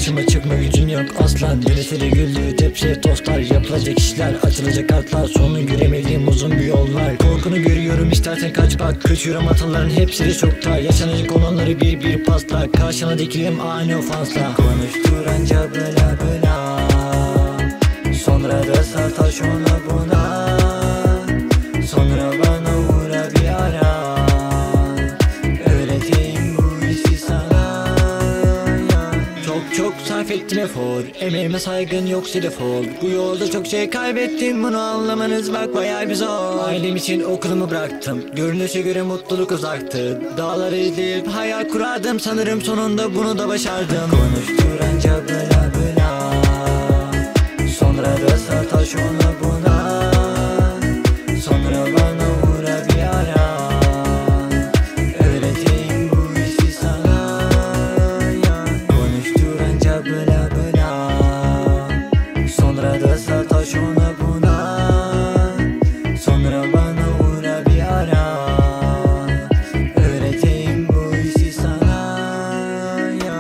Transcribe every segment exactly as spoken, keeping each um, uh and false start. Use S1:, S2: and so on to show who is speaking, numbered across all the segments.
S1: Karşıma çıkma gücün yok aslan. Yönetiri güldüğü tepsiye tostlar. Yapılacak işler, açılacak kartlar. Sonu göremediğim uzun bir yol var. Korkunu görüyorum, istersen kaç bak. Kaçıyorum hataların hepsi de çok dar. Yaşanacak olanları bir bir pasla. Karşına dikilim ani ofansla. Konuştur anca bela bela, sonra da sar taş ona buna. Sonra bana uğra bir ara, öğreteyim bu işi sana ya. Çok çok sarf ettim efor, emeğime saygın yoksa defol. Bu yolda çok şey kaybettim, bunu anlamanız bak bayağı bir zor. Ailem için okulumu bıraktım, görünüşe göre mutluluk uzaktı. Dağları izleyip hayal kurardım, sanırım sonunda bunu da başardım. Konuştur anca bela bela, sonra da sar taş ona buna. Sonra bana uğra bir ara, öğreteyim bu işi sana ya. Konuştur anca bela bela, sonra da sar taş ona buna. Sonra bana uğra bir ara, öğreteyim bu işi sana ya.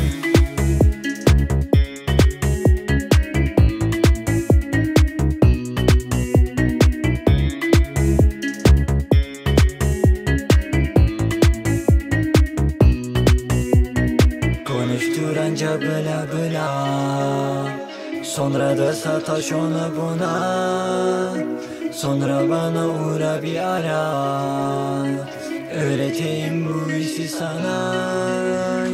S1: Konuştur anca bela bela, sonra da sar taş ona buna. Sonra bana uğra bir ara, öğreteyim bu işi sana.